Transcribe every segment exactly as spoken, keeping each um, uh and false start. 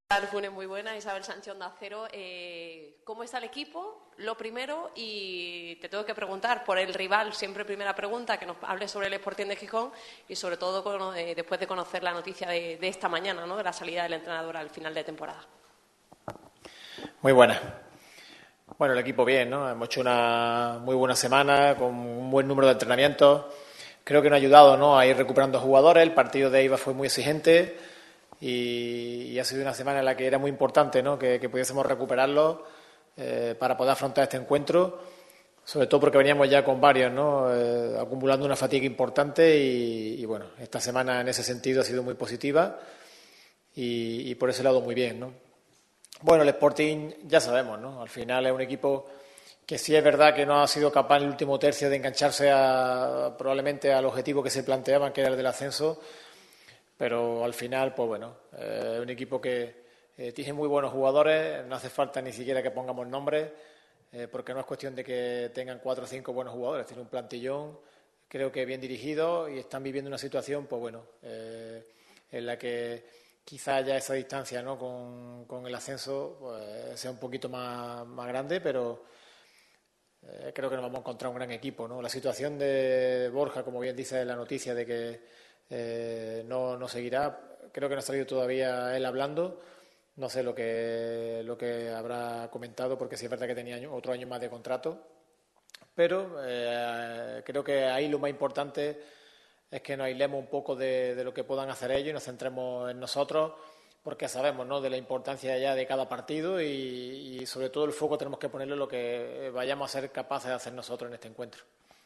Hola, Funes, muy buena. Isabel Sánchez, Onda Cero. Eh, ¿Cómo está el equipo? Lo primero, y te tengo que preguntar por el rival, siempre primera pregunta, que nos hable sobre el Sporting de Gijón y sobre todo con, eh, después de conocer la noticia de, de esta mañana, ¿no?, de la salida del entrenador al final de temporada. Muy buena. Bueno, el equipo bien, ¿no? Hemos hecho una muy buena semana con un buen número de entrenamientos. Creo que nos ha ayudado, ¿no?, a ir recuperando jugadores. El partido de Eibar fue muy exigente y, y ha sido una semana en la que era muy importante, ¿no?, que, que pudiésemos recuperarlos eh, para poder afrontar este encuentro, sobre todo porque veníamos ya con varios, ¿no?, eh, acumulando una fatiga importante y, y, bueno, esta semana en ese sentido ha sido muy positiva y, y por ese lado muy bien, ¿no? Bueno, el Sporting ya sabemos, ¿no? Al final es un equipo que sí es verdad que no ha sido capaz en el último tercio de engancharse a, probablemente al objetivo que se planteaban, que era el del ascenso, pero al final, pues bueno, es eh, un equipo que eh, tiene muy buenos jugadores, no hace falta ni siquiera que pongamos nombres, eh, porque no es cuestión de que tengan cuatro o cinco buenos jugadores, tiene un plantillón, creo que bien dirigido y están viviendo una situación, pues bueno, eh, en la que quizá ya esa distancia, ¿no?, con, con el ascenso pues, sea un poquito más, más grande, pero eh, creo que nos vamos a encontrar un gran equipo, ¿no? La situación de Borja, como bien dice la noticia de que eh, no, no seguirá, creo que no ha salido todavía él hablando, no sé lo que, lo que habrá comentado, porque sí es verdad que tenía año, otro año más de contrato, pero eh, creo que ahí lo más importante es que nos aislemos un poco de, de lo que puedan hacer ellos y nos centremos en nosotros, porque sabemos, ¿no?, de la importancia ya de cada partido y, y sobre todo el foco tenemos que ponerlo en lo que vayamos a ser capaces de hacer nosotros en este encuentro.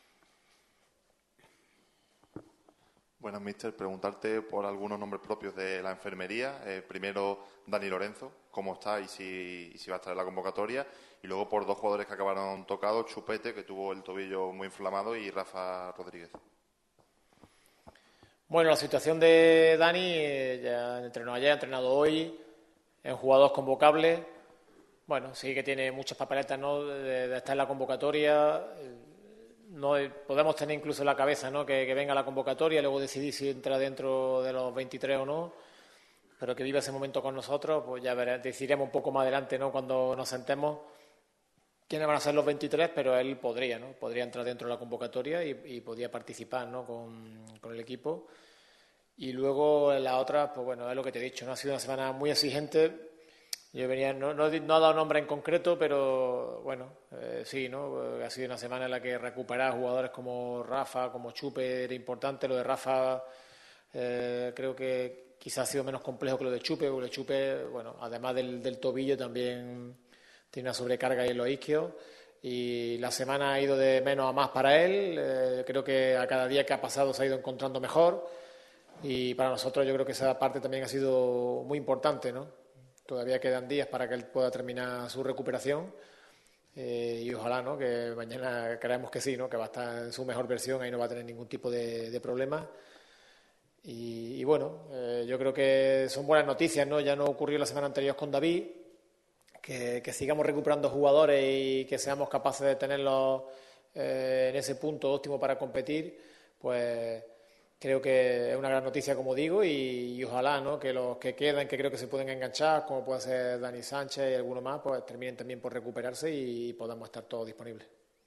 Buenas, míster. Preguntarte por algunos nombres propios de la enfermería. Eh, primero, Dani Lorenzo, cómo está y si, y si va a estar en la convocatoria. Y luego por dos jugadores que acabaron tocados, Chupete, que tuvo el tobillo muy inflamado, y Rafa Rodríguez. Bueno, la situación de Dani, eh, ya entrenó ayer, ha entrenado hoy, es un jugador convocable. Bueno, sí que tiene muchas papeletas, ¿no?, de, de estar en la convocatoria. No podemos tener incluso en la cabeza, ¿no?, que, que venga la convocatoria y luego decidir si entra dentro de los veintitrés o no, pero que viva ese momento con nosotros, pues ya veré, decidiremos un poco más adelante, ¿no?, cuando nos sentemos quiénes van a ser los veintitrés, pero él podría, ¿no?, podría entrar dentro de la convocatoria y, y podría participar, ¿no?, con, con el equipo. Y luego en la otra, pues bueno, es lo que te he dicho, ¿no?, ha sido una semana muy exigente. Yo venía, no, no, no ha dado nombre en concreto, pero bueno, eh, sí, ¿no? Ha sido una semana en la que recuperar jugadores como Rafa, como Chupe era importante. Lo de Rafa eh, creo que quizás ha sido menos complejo que lo de Chupe, porque Chupe, bueno, además del, del tobillo también tiene una sobrecarga ahí en los isquios y la semana ha ido de menos a más para él. Eh, creo que a cada día que ha pasado se ha ido encontrando mejor y para nosotros yo creo que esa parte también ha sido muy importante, ¿no? Todavía quedan días para que él pueda terminar su recuperación eh, y ojalá, ¿no?, que mañana creemos que sí, ¿no?, que va a estar en su mejor versión, ahí no va a tener ningún tipo de, de problema. Y, y bueno, eh, yo creo que son buenas noticias, ¿no? Ya no ocurrió la semana anterior con David, que, que sigamos recuperando jugadores y que seamos capaces de tenerlos eh, en ese punto óptimo para competir, pues creo que es una gran noticia, como digo, y, y ojalá, ¿no?, que los que quedan, que creo que se pueden enganchar, como puede ser Dani Sánchez y alguno más, pues terminen también por recuperarse y podamos estar todos disponibles.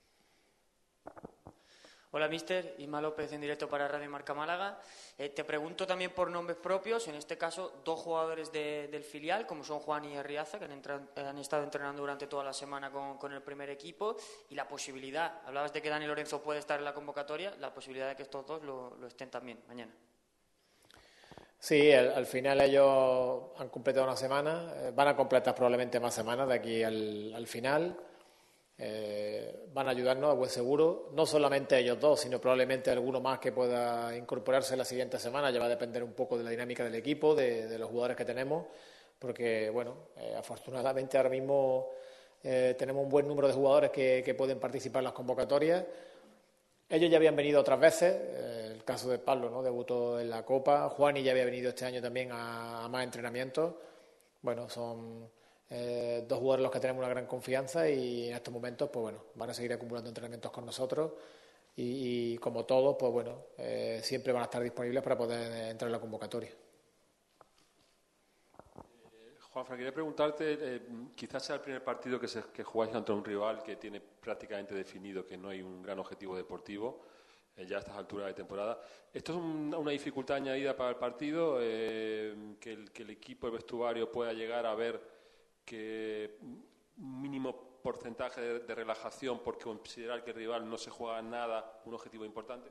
Hola, míster. Isma López, en directo para Radio Marca Málaga. Eh, te pregunto también por nombres propios, en este caso dos jugadores de, del filial, como son Juan y Arriaza, que han, entrado, han estado entrenando durante toda la semana con, con el primer equipo, y la posibilidad, hablabas de que Dani Lorenzo puede estar en la convocatoria, la posibilidad de que estos dos lo, lo estén también mañana. Sí, al, al final ellos han completado una semana, eh, van a completar probablemente más semanas de aquí al, al final. Eh, van a ayudarnos a buen seguro, no solamente ellos dos, sino probablemente alguno más que pueda incorporarse en la siguiente semana. Ya va a depender un poco de la dinámica del equipo, de, de los jugadores que tenemos, porque, bueno, eh, afortunadamente ahora mismo eh, tenemos un buen número de jugadores que, que pueden participar en las convocatorias. Ellos ya habían venido otras veces, eh, el caso de Pablo, ¿no?, debutó en la Copa, Juani ya había venido este año también a, a más entrenamientos. Bueno, son eh, dos jugadores los que tenemos una gran confianza y en estos momentos, pues bueno, van a seguir acumulando entrenamientos con nosotros y, y como todos, pues bueno, eh, siempre van a estar disponibles para poder entrar en la convocatoria. Juanfran, quería preguntarte, eh, quizás sea el primer partido que, se, que jugáis contra un rival que tiene prácticamente definido que no hay un gran objetivo deportivo, eh, ya a estas alturas de temporada. ¿Esto es un, una dificultad añadida para el partido? Eh, que, el, que el equipo, el vestuario pueda llegar a ver que un mínimo porcentaje de, de relajación por considerar que el rival no se juega nada, un objetivo importante?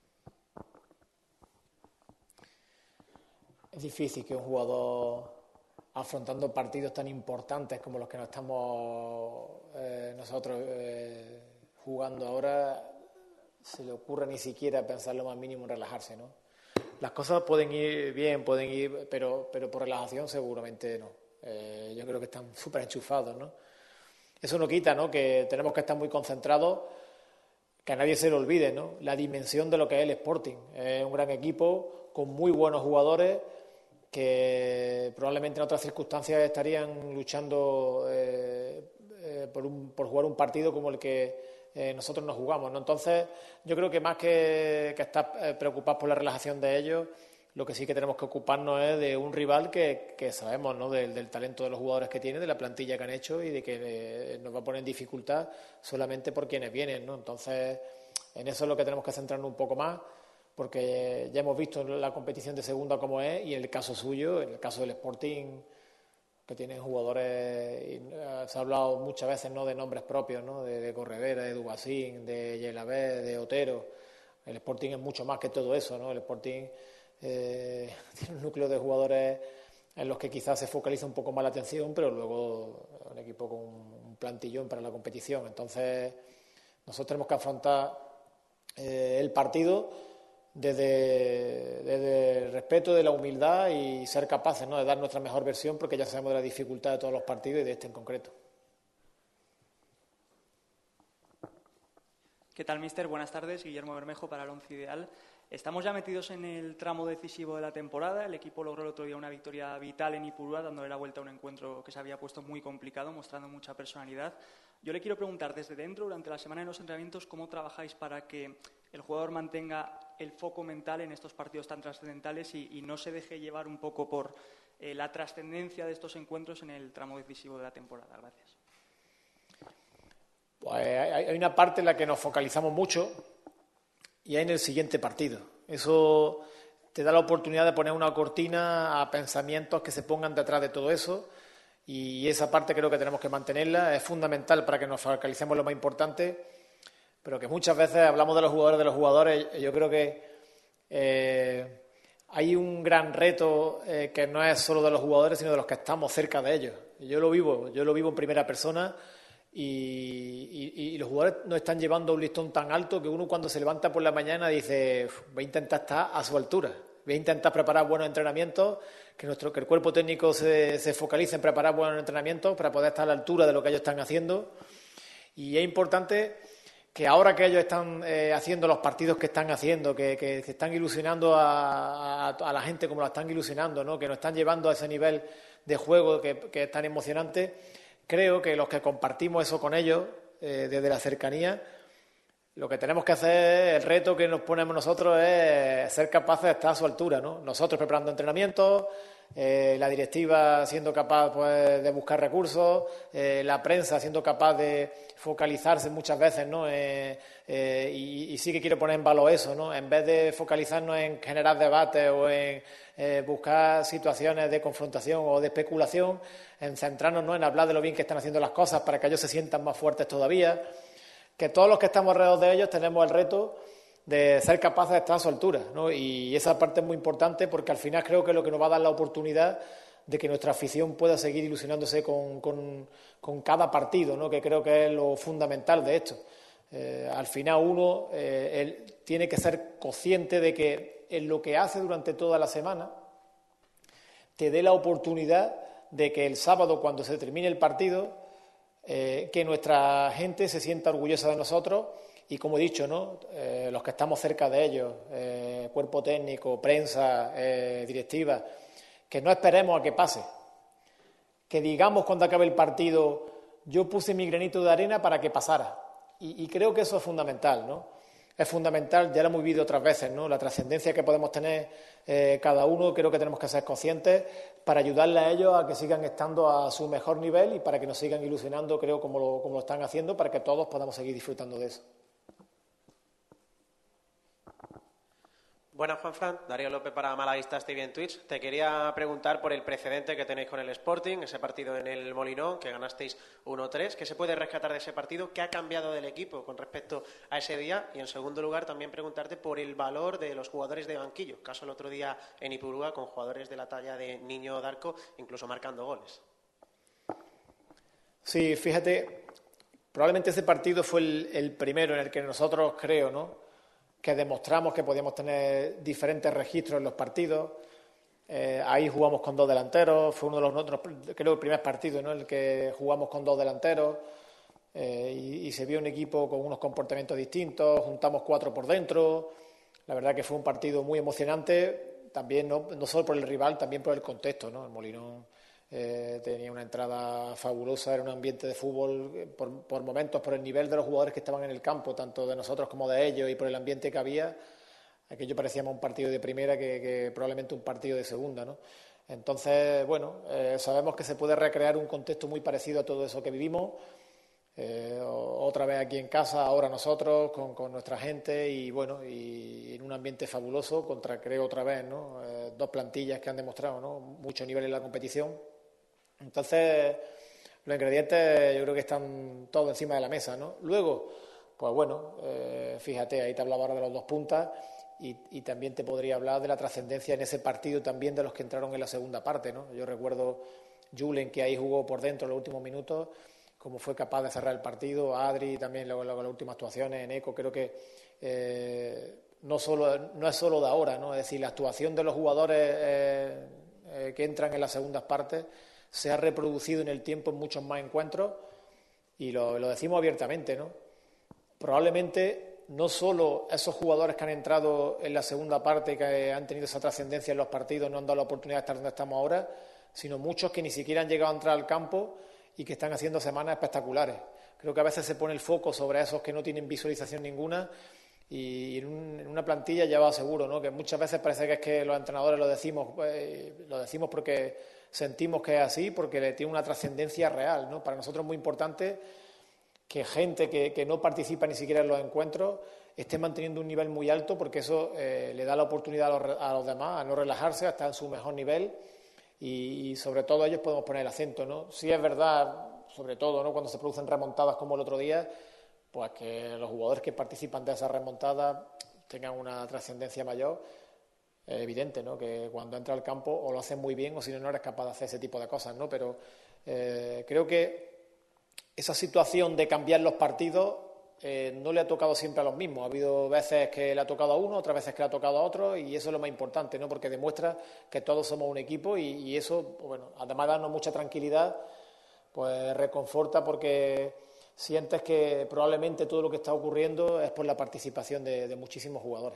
Es difícil que un jugador, afrontando partidos tan importantes como los que nos estamos eh, nosotros eh, jugando ahora, se le ocurra ni siquiera pensar lo más mínimo en relajarse, ¿no? Las cosas pueden ir bien, pueden ir, pero, pero por relajación seguramente no. Eh, yo creo que están súper enchufados, ¿no? Eso no quita, ¿no?, que tenemos que estar muy concentrados, que a nadie se le olvide, ¿no?, la dimensión de lo que es el Sporting. Es un gran equipo con muy buenos jugadores que probablemente en otras circunstancias estarían luchando eh, eh, por, un, por jugar un partido como el que eh, nosotros nos jugamos, ¿no? Entonces, yo creo que más que, que estar eh, preocupados por la relajación de ellos, lo que sí que tenemos que ocuparnos es de un rival que, que sabemos, ¿no?, del, del talento de los jugadores que tiene, de la plantilla que han hecho y de que eh, nos va a poner en dificultad solamente por quienes vienen, ¿no? Entonces, en eso es lo que tenemos que centrarnos un poco más, porque ya hemos visto la competición de segunda como es, y en el caso suyo, en el caso del Sporting, que tiene jugadores, y se ha hablado muchas veces, ¿no?, de nombres propios, ¿no?, de, de Corredera, de Dubasín, de Yelavé, de Otero. El Sporting es mucho más que todo eso, ¿no? El Sporting eh, tiene un núcleo de jugadores en los que quizás se focaliza un poco más la atención, pero luego un equipo con un plantillón para la competición. Entonces, nosotros tenemos que afrontar eh, el partido Desde, desde el respeto, de la humildad y ser capaces, ¿no?, de dar nuestra mejor versión, porque ya sabemos de la dificultad de todos los partidos y de este en concreto. ¿Qué tal, míster? Buenas tardes. Guillermo Bermejo para el Once Ideal. Estamos ya metidos en el tramo decisivo de la temporada. El equipo logró el otro día una victoria vital en Ipurúa, dándole la vuelta a un encuentro que se había puesto muy complicado, mostrando mucha personalidad. Yo le quiero preguntar, desde dentro, durante la semana de los entrenamientos, ¿cómo trabajáis para que el jugador mantenga el foco mental en estos partidos tan trascendentales y, y no se deje llevar un poco por eh, la trascendencia de estos encuentros en el tramo decisivo de la temporada? Gracias. Pues hay, hay una parte en la que nos focalizamos mucho y es en el siguiente partido. Eso te da la oportunidad de poner una cortina a pensamientos que se pongan detrás de todo eso, y esa parte creo que tenemos que mantenerla. Es fundamental para que nos focalicemos lo más importante, pero que muchas veces hablamos de los jugadores de los jugadores. Yo creo que eh, hay un gran reto eh, que no es solo de los jugadores, sino de los que estamos cerca de ellos. Yo lo vivo, yo lo vivo en primera persona, y, y, y los jugadores nos están llevando a un listón tan alto que uno, cuando se levanta por la mañana, dice: voy a intentar estar a su altura, voy a intentar preparar buenos entrenamientos, que nuestro que el cuerpo técnico se, se focalice en preparar buenos entrenamientos para poder estar a la altura de lo que ellos están haciendo. Y es importante que ahora que ellos están eh, haciendo los partidos que están haciendo, que, que, que están ilusionando a, a, a la gente como la están ilusionando, ¿no?, que nos están llevando a ese nivel de juego que, que es tan emocionante, creo que los que compartimos eso con ellos eh, desde la cercanía, lo que tenemos que hacer, el reto que nos ponemos nosotros, es ser capaces de estar a su altura, ¿no? Nosotros preparando entrenamientos, eh, la directiva siendo capaz, pues, de buscar recursos, eh, la prensa siendo capaz de focalizarse muchas veces, ¿no? Eh, eh, y, y sí que quiero poner en valor eso, ¿no? En vez de focalizarnos en generar debates o en eh, buscar situaciones de confrontación o de especulación, en centrarnos, ¿no?, en hablar de lo bien que están haciendo las cosas para que ellos se sientan más fuertes todavía. Que todos los que estamos alrededor de ellos tenemos el reto de ser capaces de estar a su altura, ¿no? Y esa parte es muy importante, porque al final creo que es lo que nos va a dar la oportunidad de que nuestra afición pueda seguir ilusionándose con, con, con cada partido, ¿no?, que creo que es lo fundamental de esto. Eh, al final uno eh, él tiene que ser consciente de que en lo que hace durante toda la semana te dé la oportunidad de que el sábado, cuando se termine el partido, Eh, que nuestra gente se sienta orgullosa de nosotros y, como he dicho, ¿no?, eh, los que estamos cerca de ellos, eh, cuerpo técnico, prensa, eh, directiva, que no esperemos a que pase, que digamos cuando acabe el partido: yo puse mi granito de arena para que pasara, y, y creo que eso es fundamental, ¿no? es fundamental, ya lo hemos vivido otras veces, ¿no? La trascendencia que podemos tener eh, cada uno, creo que tenemos que ser conscientes para ayudarle a ellos a que sigan estando a su mejor nivel y para que nos sigan ilusionando, creo, como lo, como lo están haciendo, para que todos podamos seguir disfrutando de eso. Buenas, Juanfran. Darío López para Malaguistas T V en Twitch. Te quería preguntar por el precedente que tenéis con el Sporting, ese partido en el Molinón, que ganasteis uno tres. ¿Qué se puede rescatar de ese partido? ¿Qué ha cambiado del equipo con respecto a ese día? Y, en segundo lugar, también preguntarte por el valor de los jugadores de banquillo. Caso el otro día en Ipurúa, con jugadores de la talla de Niño Darko, incluso marcando goles. Sí, fíjate, probablemente ese partido fue el, el primero en el que nosotros, creo, ¿no?, que demostramos que podíamos tener diferentes registros en los partidos. Eh, ahí jugamos con dos delanteros, fue uno de los otros, creo, el primer partido, ¿no?, en el que jugamos con dos delanteros eh, y, y se vio un equipo con unos comportamientos distintos, juntamos cuatro por dentro. La verdad que fue un partido muy emocionante, también no, no solo por el rival, también por el contexto, ¿no? El Molinón eh, tenía una entrada fabulosa, era un ambiente de fútbol eh, por, por momentos, por el nivel de los jugadores que estaban en el campo, tanto de nosotros como de ellos, y por el ambiente que había. Aquello parecía más un partido de primera que, que probablemente un partido de segunda, ¿no? Entonces, bueno, eh, sabemos que se puede recrear un contexto muy parecido a todo eso que vivimos, eh, otra vez aquí en casa, ahora nosotros, con, con nuestra gente, y bueno, y en un ambiente fabuloso, contra, creo, otra vez, ¿no? Eh, dos plantillas que han demostrado, ¿no?, mucho nivel en la competición. Entonces, los ingredientes yo creo que están todos encima de la mesa, ¿no? Luego, pues bueno, eh, fíjate, ahí te hablaba ahora de los dos puntas y, y también te podría hablar de la trascendencia en ese partido también de los que entraron en la segunda parte, ¿no? Yo recuerdo Julen, que ahí jugó por dentro en los últimos minutos, cómo fue capaz de cerrar el partido, Adri también luego, luego las últimas actuaciones, en Eco, creo que eh, no, solo, no es solo de ahora, ¿no? Es decir, la actuación de los jugadores eh, eh, que entran en las segundas partes se ha reproducido en el tiempo en muchos más encuentros y lo, lo decimos abiertamente, ¿no? Probablemente no solo esos jugadores que han entrado en la segunda parte y que han tenido esa trascendencia en los partidos no han dado la oportunidad de estar donde estamos ahora, sino muchos que ni siquiera han llegado a entrar al campo y que están haciendo semanas espectaculares. Creo que a veces se pone el foco sobre esos que no tienen visualización ninguna y en, un, en una plantilla ya va seguro, ¿no?, que muchas veces parece que es que los entrenadores lo decimos, eh, lo decimos porque sentimos que es así, porque le tiene una trascendencia real, ¿no? Para nosotros es muy importante que gente que, que no participa ni siquiera en los encuentros esté manteniendo un nivel muy alto, porque eso eh, le da la oportunidad a los, a los demás a no relajarse, a estar en su mejor nivel y, y sobre todo ellos podemos poner el acento, ¿no? Sí es verdad, sobre todo, ¿no?, cuando se producen remontadas como el otro día, pues que los jugadores que participan de esas remontadas tengan una trascendencia mayor. Es evidente, ¿no?, que cuando entra al campo o lo hacen muy bien o si no, no eres capaz de hacer ese tipo de cosas, ¿no? Pero eh, creo que esa situación de cambiar los partidos eh, no le ha tocado siempre a los mismos. Ha habido veces que le ha tocado a uno, otras veces que le ha tocado a otro, y eso es lo más importante, ¿no?, porque demuestra que todos somos un equipo y, y eso, pues bueno, además de darnos mucha tranquilidad, pues reconforta porque sientes que probablemente todo lo que está ocurriendo es por la participación de, de muchísimos jugadores.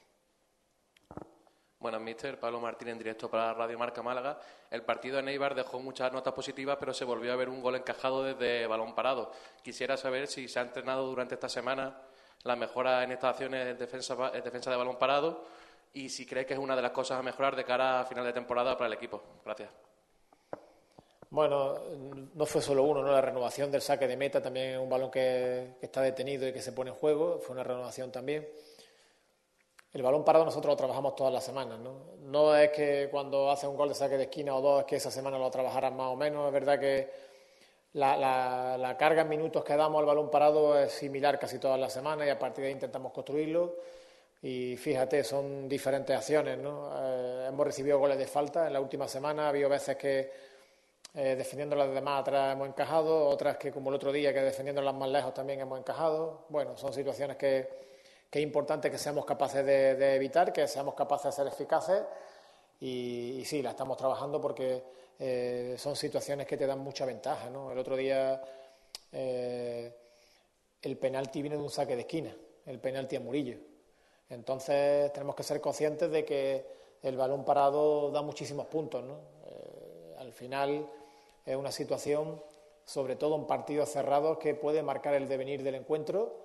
Buenas, míster. Pablo Martín en directo para Radio Marca Málaga. El partido en Eibar dejó muchas notas positivas, pero se volvió a ver un gol encajado desde balón parado. Quisiera saber si se ha entrenado durante esta semana la mejora en estas acciones en defensa, en defensa de balón parado y si cree que es una de las cosas a mejorar de cara a final de temporada para el equipo. Gracias. Bueno, no fue solo uno, ¿no? La renovación del saque de meta también es un balón que, que está detenido y que se pone en juego. Fue una renovación también. El balón parado nosotros lo trabajamos todas las semanas, ¿no? No es que cuando hace un gol de saque de esquina o dos es que esa semana lo trabajarán más o menos. Es verdad que la, la, la carga en minutos que damos al balón parado es similar casi todas las semanas y a partir de ahí intentamos construirlo. Y fíjate, son diferentes acciones, ¿no? Eh, hemos recibido goles de falta en la última semana. Ha habido veces que eh, defendiendo las demás atrás hemos encajado, otras que como el otro día que defendiendo las más lejos también hemos encajado. Bueno, son situaciones que... que es importante que seamos capaces de, de evitar, que seamos capaces de ser eficaces y, y sí, la estamos trabajando porque eh, son situaciones que te dan mucha ventaja, ¿no? El otro día eh, el penalti viene de un saque de esquina, el penalti a Murillo. Entonces tenemos que ser conscientes de que el balón parado da muchísimos puntos, ¿no? Eh, al final es una situación, sobre todo en partidos cerrados, que puede marcar el devenir del encuentro.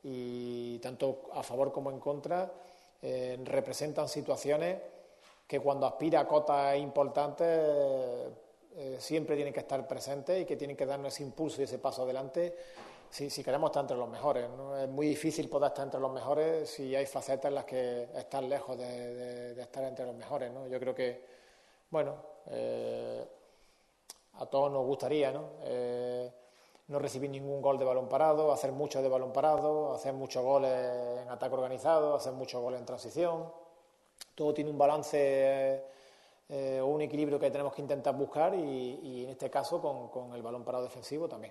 y tanto a favor como en contra eh, representan situaciones que cuando aspira a cotas importantes eh, siempre tienen que estar presentes y que tienen que darnos ese impulso y ese paso adelante si, si queremos estar entre los mejores, ¿no? Es muy difícil poder estar entre los mejores si hay facetas en las que están lejos de, de, de estar entre los mejores, ¿no? Yo creo que, bueno, eh, a todos nos gustaría, ¿no? Eh, no recibir ningún gol de balón parado, hacer mucho de balón parado, hacer muchos goles en ataque organizado, hacer muchos goles en transición. Todo tiene un balance eh, o un equilibrio que tenemos que intentar buscar y, y en este caso con, con el balón parado defensivo también.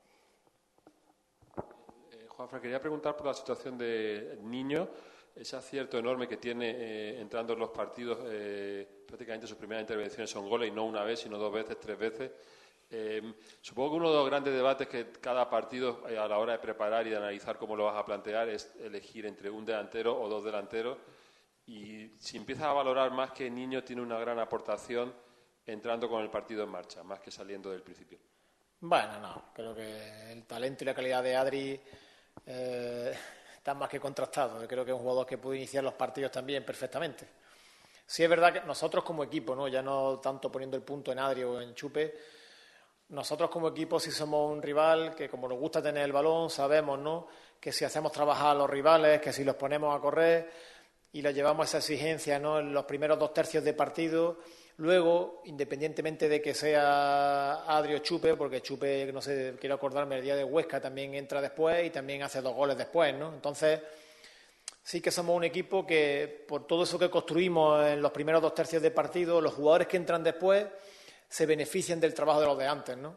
Eh, Juanfran, quería preguntar por la situación de Niño, ese acierto enorme que tiene eh, entrando en los partidos, eh, prácticamente sus primeras intervenciones son goles y no una vez, sino dos veces, tres veces. Eh, supongo que uno de los grandes debates que cada partido eh, a la hora de preparar y de analizar cómo lo vas a plantear es elegir entre un delantero o dos delanteros. Y si empiezas a valorar más que Niño tiene una gran aportación entrando con el partido en marcha, más que saliendo del principio. Bueno, no, creo que el talento y la calidad de Adri eh, están más que contrastados. Creo que es un jugador que puede iniciar los partidos también perfectamente. Sí es verdad que nosotros como equipo, ¿no? Ya no tanto poniendo el punto en Adri o en Chupe, nosotros como equipo sí somos un rival que como nos gusta tener el balón, sabemos, ¿no?, que si hacemos trabajar a los rivales, que si los ponemos a correr y les llevamos esa exigencia, ¿no?, en los primeros dos tercios de partido, luego, independientemente de que sea Adri o Chupe, porque Chupe, no sé, quiero acordarme, el día de Huesca también entra después y también hace dos goles después, ¿no? Entonces, sí que somos un equipo que, por todo eso que construimos en los primeros dos tercios de partido, los jugadores que entran después se benefician del trabajo de los de antes, ¿no?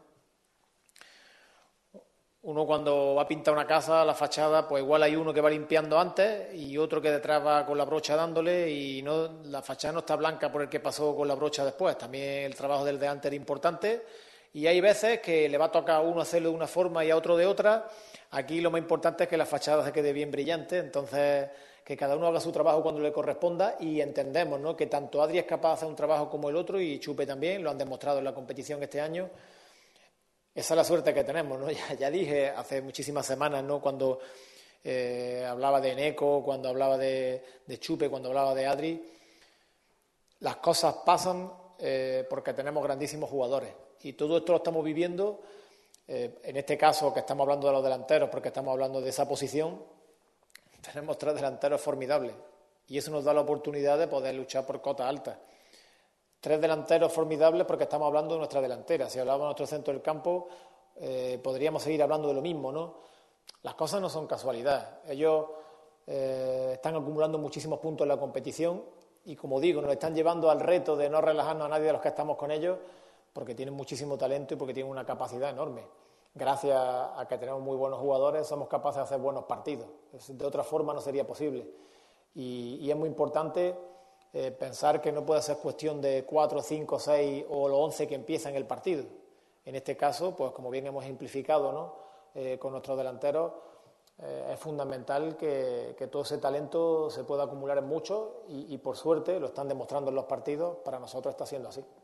Uno cuando va a pintar una casa, la fachada, pues igual hay uno que va limpiando antes y otro que detrás va con la brocha dándole y no, la fachada no está blanca por el que pasó con la brocha después. También el trabajo del de antes era importante y hay veces que le va a tocar a uno hacerlo de una forma y a otro de otra. Aquí lo más importante es que la fachada se quede bien brillante, entonces que cada uno haga su trabajo cuando le corresponda y entendemos, ¿no?, que tanto Adri es capaz de hacer un trabajo como el otro y Chupe también, lo han demostrado en la competición este año. Esa es la suerte que tenemos, ¿no? Ya, ya dije hace muchísimas semanas, ¿no?, cuando eh, hablaba de Neco, cuando hablaba de, de Chupe, cuando hablaba de Adri, las cosas pasan eh, porque tenemos grandísimos jugadores y todo esto lo estamos viviendo, eh, en este caso que estamos hablando de los delanteros porque estamos hablando de esa posición. Tenemos tres delanteros formidables y eso nos da la oportunidad de poder luchar por cotas altas. Tres delanteros formidables porque estamos hablando de nuestra delantera. Si hablamos de nuestro centro del campo, eh, podríamos seguir hablando de lo mismo, ¿no? Las cosas no son casualidad. Ellos eh, están acumulando muchísimos puntos en la competición y, como digo, nos están llevando al reto de no relajarnos a nadie de los que estamos con ellos porque tienen muchísimo talento y porque tienen una capacidad enorme. Gracias a que tenemos muy buenos jugadores, somos capaces de hacer buenos partidos. De otra forma no sería posible. Y, y es muy importante eh, pensar que no puede ser cuestión de cuatro, cinco, seis o los once que empiezan el partido. En este caso, pues como bien hemos simplificado, ¿no?, eh, con nuestros delanteros, eh, es fundamental que, que todo ese talento se pueda acumular en muchos y, y, por suerte, lo están demostrando en los partidos. Para nosotros está siendo así.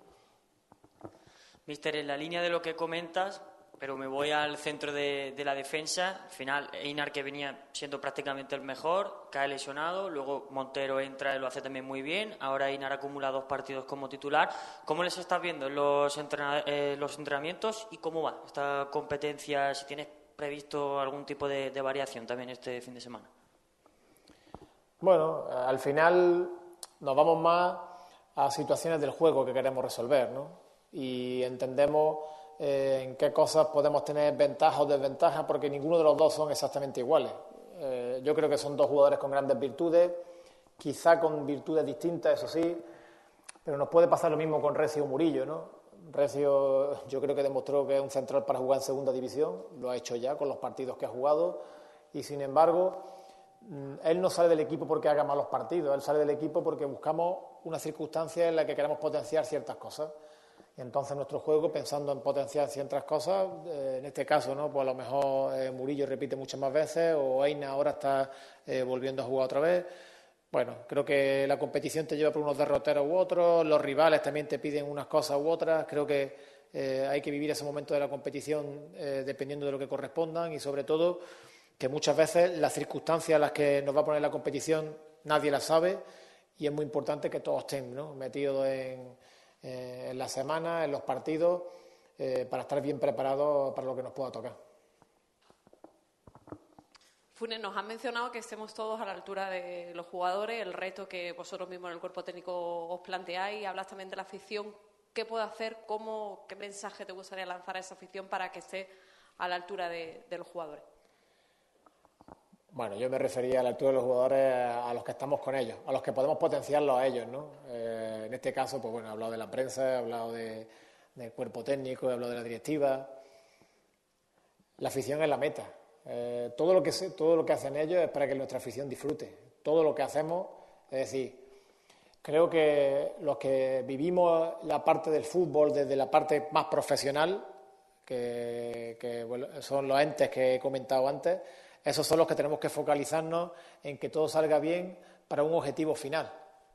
Míster, en la línea de lo que comentas, pero me voy al centro de, de la defensa. Al final, Einar, que venía siendo prácticamente el mejor, cae lesionado. Luego Montero entra y lo hace también muy bien. Ahora Einar acumula dos partidos como titular. ¿Cómo les estás viendo en los, entrena, eh, los entrenamientos y cómo va esta competencia? Si tienes previsto algún tipo de, de variación también este fin de semana. Bueno, al final nos vamos más a situaciones del juego que queremos resolver, ¿no? Y entendemos Eh, en qué cosas podemos tener ventaja o desventaja, porque ninguno de los dos son exactamente iguales. Eh, yo creo que son dos jugadores con grandes virtudes, quizá con virtudes distintas, eso sí, pero nos puede pasar lo mismo con Recio Murillo, ¿no? Recio yo creo que demostró que es un central para jugar en segunda división, lo ha hecho ya con los partidos que ha jugado, y sin embargo él no sale del equipo porque haga malos partidos, él sale del equipo porque buscamos una circunstancia en la que queremos potenciar ciertas cosas. Y entonces nuestro juego, pensando en potenciar ciertas cosas, eh, en este caso, ¿no?, pues a lo mejor eh, Murillo repite muchas más veces o Einar ahora está eh, volviendo a jugar otra vez. Bueno, creo que la competición te lleva por unos derroteros u otros, los rivales también te piden unas cosas u otras. Creo que eh, hay que vivir ese momento de la competición eh, dependiendo de lo que correspondan y, sobre todo, que muchas veces las circunstancias a las que nos va a poner la competición nadie las sabe y es muy importante que todos estén, ¿no?, metidos en, eh, en la semana, en los partidos, eh, para estar bien preparados para lo que nos pueda tocar. Funes, nos han mencionado que estemos todos a la altura de los jugadores, el reto que vosotros mismos en el cuerpo técnico os planteáis, hablas también de la afición. ¿Qué puede hacer? ¿Cómo, qué mensaje te gustaría lanzar a esa afición para que esté a la altura de, de los jugadores? Bueno, yo me refería a la altura de los jugadores a los que estamos con ellos, a los que podemos potenciarlos a ellos, ¿no? Eh, en este caso, pues bueno, he hablado de la prensa, he hablado de, del cuerpo técnico, he hablado de la directiva. La afición es la meta. Eh, todo lo que se, todo lo que hacen ellos es para que nuestra afición disfrute. Todo lo que hacemos, es decir, creo que los que vivimos la parte del fútbol desde la parte más profesional, que, que bueno, son los entes que he comentado antes, esos son los que tenemos que focalizarnos en que todo salga bien para un objetivo final.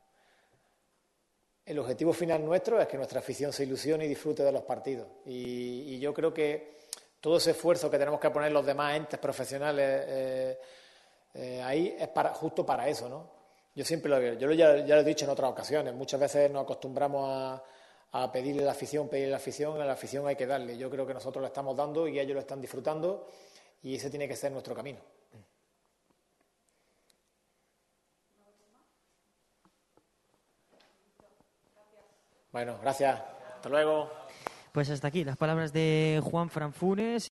El objetivo final nuestro es que nuestra afición se ilusione y disfrute de los partidos. Y, y yo creo que todo ese esfuerzo que tenemos que poner los demás entes profesionales eh, eh, ahí es para, justo para eso, ¿no? Yo siempre lo veo, yo ya, ya lo he dicho en otras ocasiones, muchas veces nos acostumbramos a, a pedirle a la afición, pedirle a la afición, a la afición hay que darle. Yo creo que nosotros le estamos dando y ellos lo están disfrutando y ese tiene que ser nuestro camino. Bueno, gracias. Hasta luego. Pues hasta aquí las palabras de Juanfran Funes.